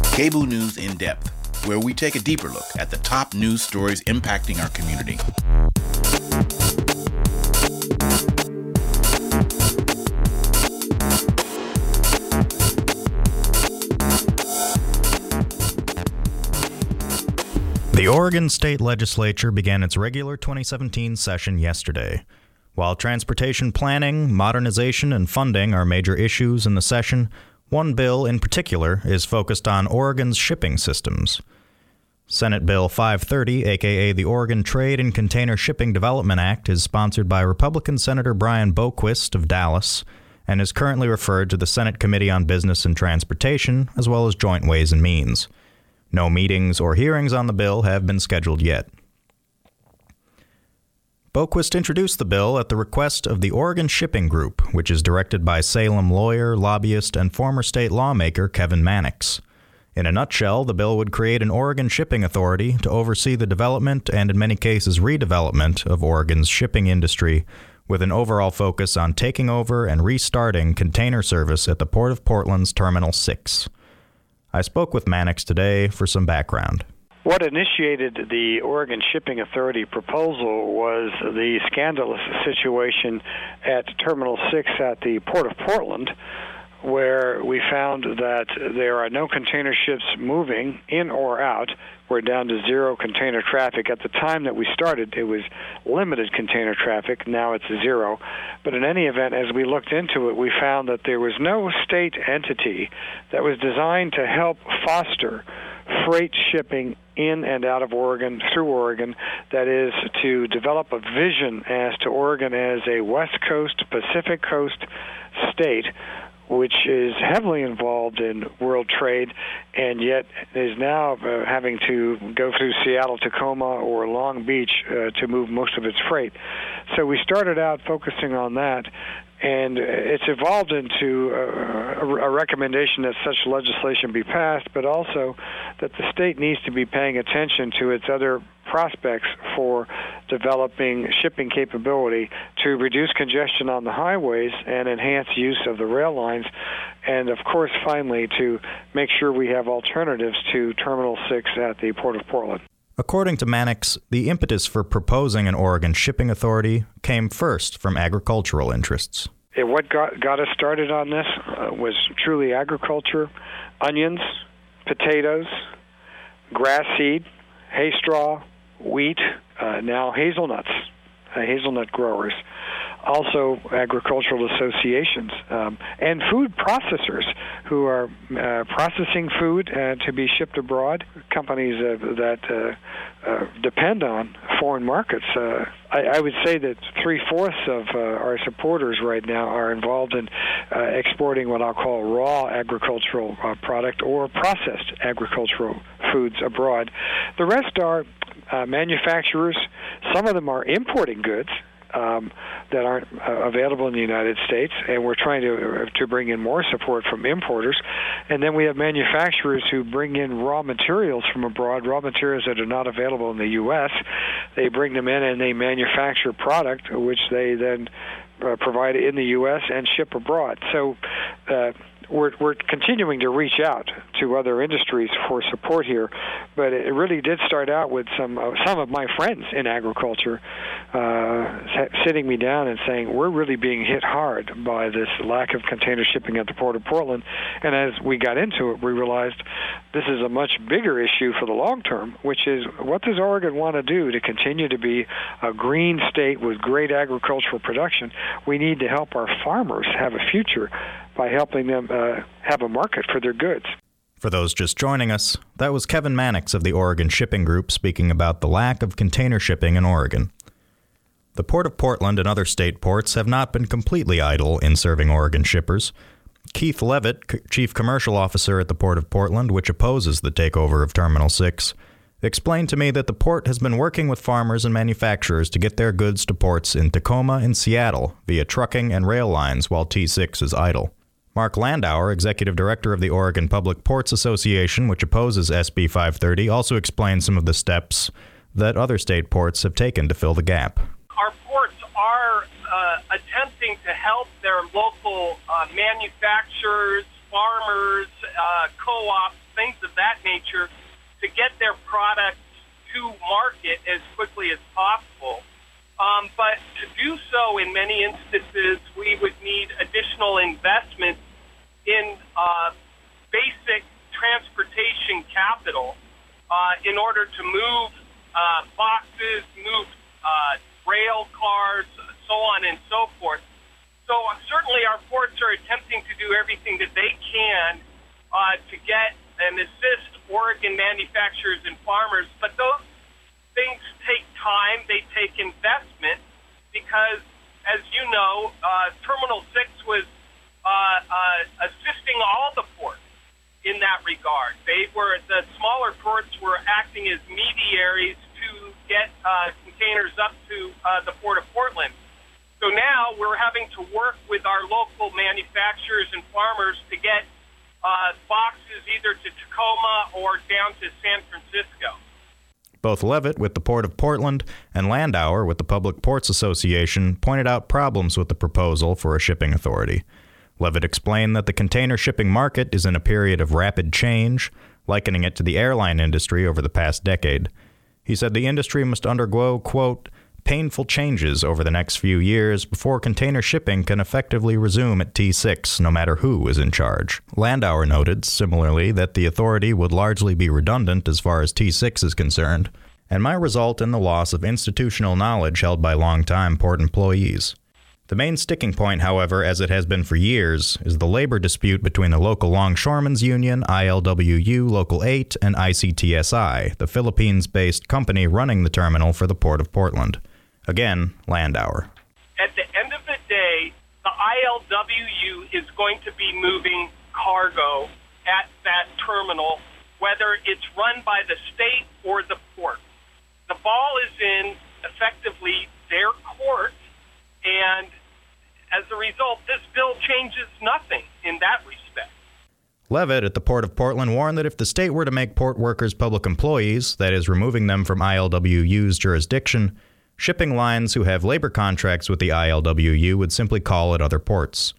Cable News in Depth, where we take a deeper look at the top news stories impacting our community. The Oregon State Legislature began its regular 2017 session yesterday. While transportation planning, modernization, and funding are major issues in the session, one bill in particular is focused on Oregon's shipping systems. Senate Bill 530, aka the Oregon Trade and Container Shipping Development Act, is sponsored by Republican Senator Brian Boquist of Dallas and is currently referred to the Senate Committee on Business and Transportation, as well as Joint Ways and Means. No meetings or hearings on the bill have been scheduled yet. Boquist introduced the bill at the request of the Oregon Shipping Group, which is directed by Salem lawyer, lobbyist, and former state lawmaker Kevin Mannix. In a nutshell, the bill would create an Oregon shipping authority to oversee the development and, in many cases, redevelopment of Oregon's shipping industry, with an overall focus on taking over and restarting container service at the Port of Portland's Terminal 6. I spoke with Mannix today for some background. What initiated the Oregon Shipping Authority proposal was the scandalous situation at Terminal 6 at the Port of Portland, where we found that there are no container ships moving in or out. We're down to zero container traffic. At the time that we started, it was limited container traffic. Now it's zero. But in any event, as we looked into it, we found that there was no state entity that was designed to help foster freight shipping in and out of Oregon, through Oregon, that is to develop a vision as to Oregon as a West Coast, Pacific Coast state, which is heavily involved in world trade and yet is now having to go through Seattle, Tacoma, or Long Beach to move most of its freight. So we started out focusing on that, and it's evolved into a recommendation that such legislation be passed, but also that the state needs to be paying attention to its other prospects for developing shipping capability to reduce congestion on the highways and enhance use of the rail lines, and of course, finally, to make sure we have alternatives to Terminal 6 at the Port of Portland. According to Mannix, the impetus for proposing an Oregon shipping authority came first from agricultural interests. What got us started on this was truly agriculture, onions, potatoes, grass seed, hay straw, wheat, now hazelnuts, hazelnut growers, also agricultural associations, and food processors who are processing food to be shipped abroad, companies that depend on foreign markets. I would say that 3/4 of our supporters right now are involved in exporting what I'll call raw agricultural product or processed agricultural foods abroad. The rest are manufacturers. Some of them are importing goods that aren't available in the United States, and we're trying to bring in more support from importers. And then we have manufacturers who bring in raw materials from abroad, raw materials that are not available in the U.S. They bring them in and they manufacture product, which they then provide in the U.S. and ship abroad. So we're continuing to reach out to other industries for support here, but it really did start out with some of my friends in agriculture sitting me down and saying, we're really being hit hard by this lack of container shipping at the Port of Portland. And as we got into it, we realized this is a much bigger issue for the long term, which is what does Oregon want to do to continue to be a green state with great agricultural production? We need to help our farmers have a future by helping them have a market for their goods. For those just joining us, that was Kevin Mannix of the Oregon Shipping Group speaking about the lack of container shipping in Oregon. The Port of Portland and other state ports have not been completely idle in serving Oregon shippers. Keith Levitt, Chief Commercial Officer at the Port of Portland, which opposes the takeover of Terminal 6, explained to me that the port has been working with farmers and manufacturers to get their goods to ports in Tacoma and Seattle via trucking and rail lines while T6 is idle. Mark Landauer, Executive Director of the Oregon Public Ports Association, which opposes SB 530, also explained some of the steps that other state ports have taken to fill the gap. Our ports are attempting to help their local manufacturers, farmers, co-ops, things of of that nature to get their products to market as quickly as possible. But to do so, in many instances, we would need additional investment in basic transportation capital in order to move boxes, move rail cars, so on and so forth. So certainly our ports are attempting to do everything that they can to get and assist Oregon manufacturers and farmers, but those things take time, they take investment, because, as you know, Terminal 6 was assisting all the ports in that regard. The smaller ports were acting as mediaries to get containers up to the Port of Portland. So now we're having to work with our local manufacturers and farmers to get boxes either to Tacoma or down to San Francisco. Both Levitt with the Port of Portland and Landauer with the Public Ports Association pointed out problems with the proposal for a shipping authority. Levitt explained that the container shipping market is in a period of rapid change, likening it to the airline industry over the past decade. He said the industry must undergo, quote, painful changes over the next few years before container shipping can effectively resume at T6, no matter who is in charge. Landauer noted, similarly, that the authority would largely be redundant as far as T6 is concerned, and might result in the loss of institutional knowledge held by longtime port employees. The main sticking point, however, as it has been for years, is the labor dispute between the local Longshoremen's Union, ILWU Local 8, and ICTSI, the Philippines-based company running the terminal for the Port of Portland. Again, Landauer. At the end of the day, the ILWU is going to be moving cargo at that terminal, whether it's run by the state or the port. The ball is in, effectively, their court, and as a result, this bill changes nothing in that respect. Levitt at the Port of Portland warned that if the state were to make port workers public employees, that is, removing them from ILWU's jurisdiction, shipping lines who have labor contracts with the ILWU would simply call at other ports.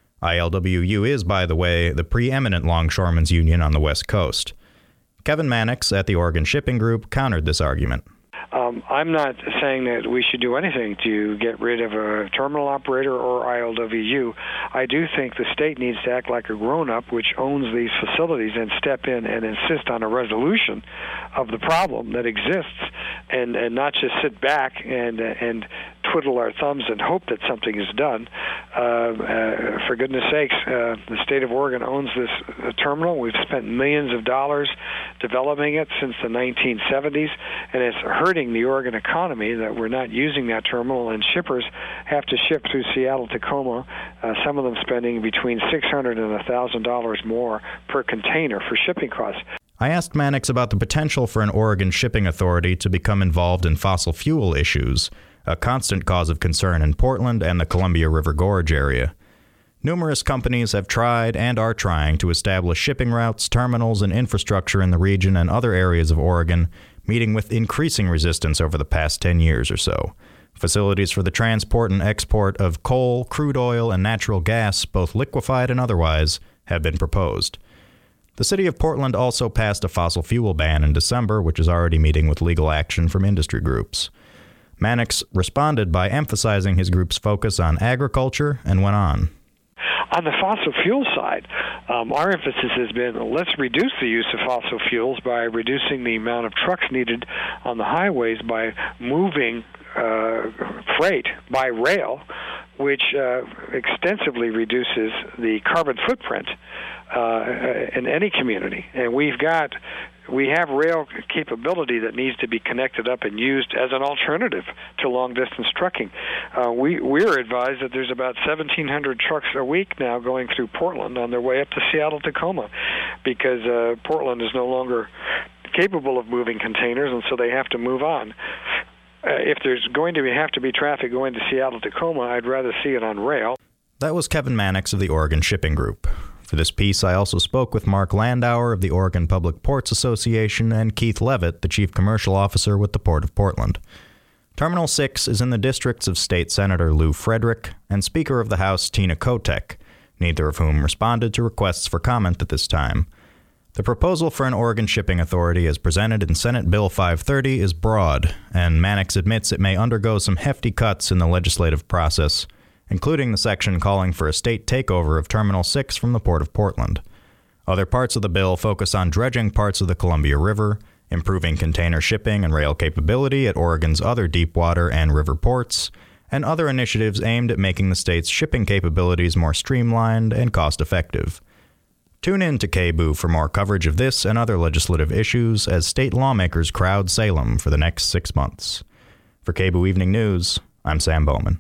ILWU is, by the way, the preeminent longshoremen's union on the West Coast. Kevin Mannix at the Oregon Shipping Group countered this argument. I'm not saying that we should do anything to get rid of a terminal operator or ILWU. I do think the state needs to act like a grown-up which owns these facilities and step in and insist on a resolution of the problem that exists, and not just sit back and twiddle our thumbs and hope that something is done. For goodness sakes, the state of Oregon owns this terminal. We've spent millions of dollars developing it since the 1970s, and it's hurting the Oregon economy that we're not using that terminal, and shippers have to ship through Seattle, Tacoma, some of them spending between $600 and $1,000 more per container for shipping costs. I asked Mannix about the potential for an Oregon shipping authority to become involved in fossil fuel issues, a constant cause of concern in Portland and the Columbia River Gorge area. Numerous companies have tried and are trying to establish shipping routes, terminals, and infrastructure in the region and other areas of Oregon, meeting with increasing resistance over the past 10 years or so. Facilities for the transport and export of coal, crude oil, and natural gas, both liquefied and otherwise, have been proposed. The city of Portland also passed a fossil fuel ban in December, which is already meeting with legal action from industry groups. Mannix responded by emphasizing his group's focus on agriculture and went on. On the fossil fuel side, our emphasis has been, let's reduce the use of fossil fuels by reducing the amount of trucks needed on the highways by moving freight by rail, which extensively reduces the carbon footprint in any community. And we have rail capability that needs to be connected up and used as an alternative to long-distance trucking. We're advised that there's about 1,700 trucks a week now going through Portland on their way up to Seattle, Tacoma, because Portland is no longer capable of moving containers, and so they have to move on. If there's going to have to be traffic going to Seattle, Tacoma, I'd rather see it on rail. That was Kevin Mannix of the Oregon Shipping Group. For this piece, I also spoke with Mark Landauer of the Oregon Public Ports Association and Keith Levitt, the Chief Commercial Officer with the Port of Portland. Terminal 6 is in the districts of State Senator Lou Frederick and Speaker of the House Tina Kotek, neither of whom responded to requests for comment at this time. The proposal for an Oregon shipping authority as presented in Senate Bill 530 is broad, and Mannix admits it may undergo some hefty cuts in the legislative process, including the section calling for a state takeover of Terminal 6 from the Port of Portland. Other parts of the bill focus on dredging parts of the Columbia River, improving container shipping and rail capability at Oregon's other deepwater and river ports, and other initiatives aimed at making the state's shipping capabilities more streamlined and cost-effective. Tune in to KBOO for more coverage of this and other legislative issues as state lawmakers crowd Salem for the next 6 months. For KBOO Evening News, I'm Sam Bowman.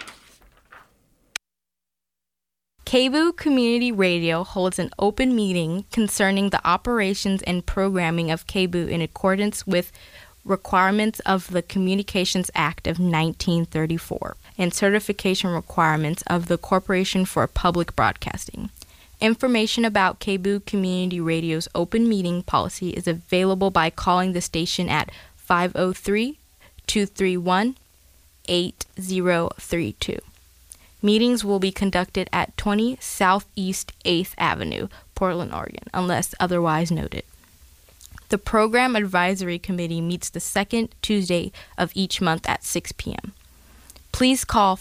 KBOO Community Radio holds an open meeting concerning the operations and programming of KBOO in accordance with requirements of the Communications Act of 1934 and certification requirements of the Corporation for Public Broadcasting. Information about KBOO Community Radio's open meeting policy is available by calling the station at 503-231-8032. Meetings will be conducted at 20 Southeast 8th Avenue, Portland, Oregon, unless otherwise noted. The Program Advisory Committee meets the second Tuesday of each month at 6 p.m. Please call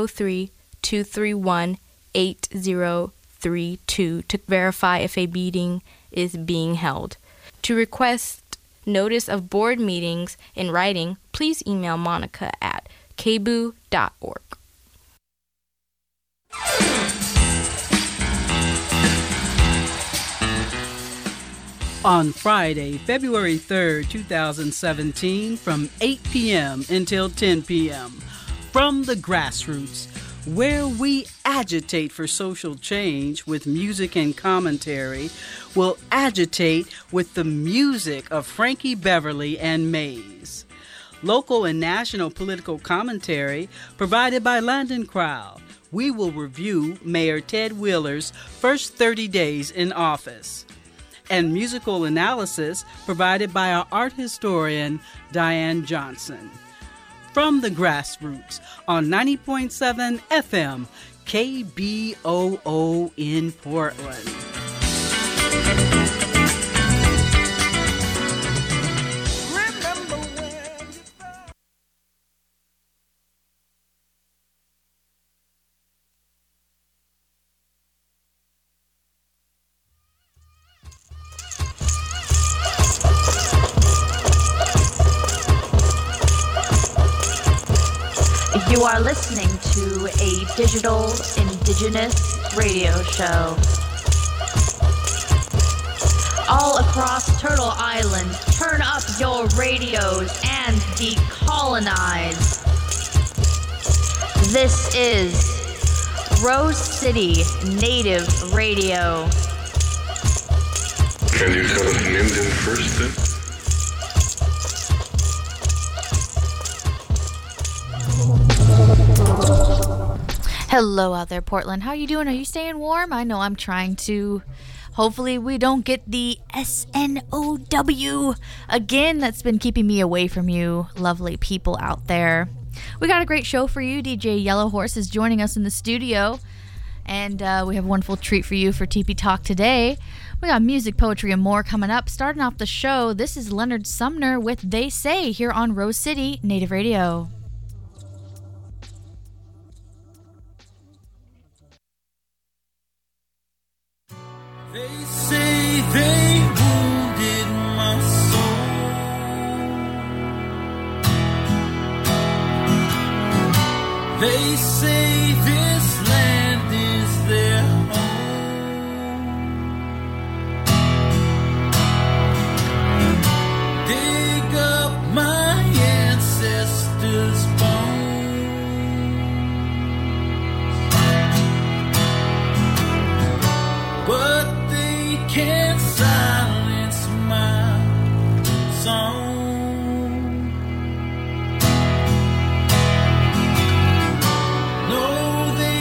503-231-8032 to verify if a meeting is being held. To request notice of board meetings in writing, please email Monica at kboo.org. On Friday, February 3rd, 2017, from 8 p.m. until 10 p.m., From the Grassroots, where we agitate for social change with music and commentary, we'll agitate with the music of Frankie Beverly and Maze. Local and national political commentary provided by Landon Crowell. We will review Mayor Ted Wheeler's first 30 days in office. And musical analysis provided by our art historian, Diane Johnson. From the Grassroots on 90.7 FM, KBOO in Portland. You are listening to a digital indigenous radio show. All across Turtle Island, turn up your radios and decolonize. This is Rose City Native Radio. Can you tell us Minden first then? Hello out there, Portland. How you doing? Are you staying warm? I know I'm trying to. Hopefully we don't get the SNOW again. That's been keeping me away from you lovely people out there. We got a great show for you. DJ Yellow Horse is joining us in the studio. And we have a wonderful treat for you for TP Talk today. We got music, poetry, and more coming up. Starting off the show, this is Leonard Sumner with They Say here on Rose City Native Radio. They say they wounded my soul. They say this land is their home. Dig up my ancestors' bones, but can't silence my song. No, they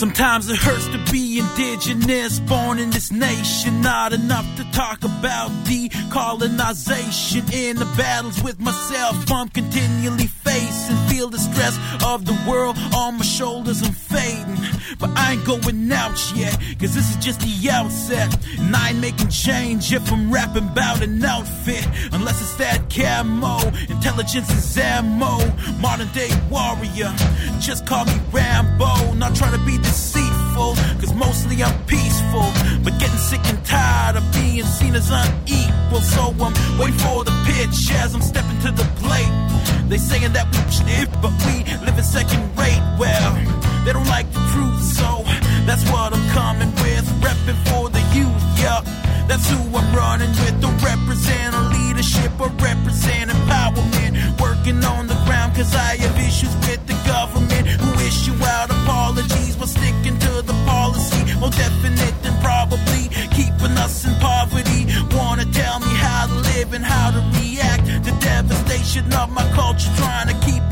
Sometimes it hurts to be indigenous, born in this nation. Not enough to talk about decolonization. In the battles with myself, I'm continually facing. Feel the stress of the world on my shoulders, I'm fading. But I ain't going out yet, cause this is just the outset. And I ain't making change if I'm rapping about an outfit. Unless it's that camo, intelligence is ammo. Modern day warrior, just call me Rambo. Not trying to be deceitful, cause mostly I'm peaceful. But getting sick and tired of being seen as unequal. So I'm waiting for the pitch as I'm stepping to the plate. They saying that we shit, but we live in second rate. Well, they don't like the truth, so that's what I'm coming with. Repping for the youth, yup. That's who I'm running with. Don't represent a leadership or represent empowerment. Working on the ground cause I have issues with the government who issue out apologies while sticking to the policy. More definite than probably keeping us in poverty. Wanna tell me how to live and how to react to devastation of my culture, trying to keep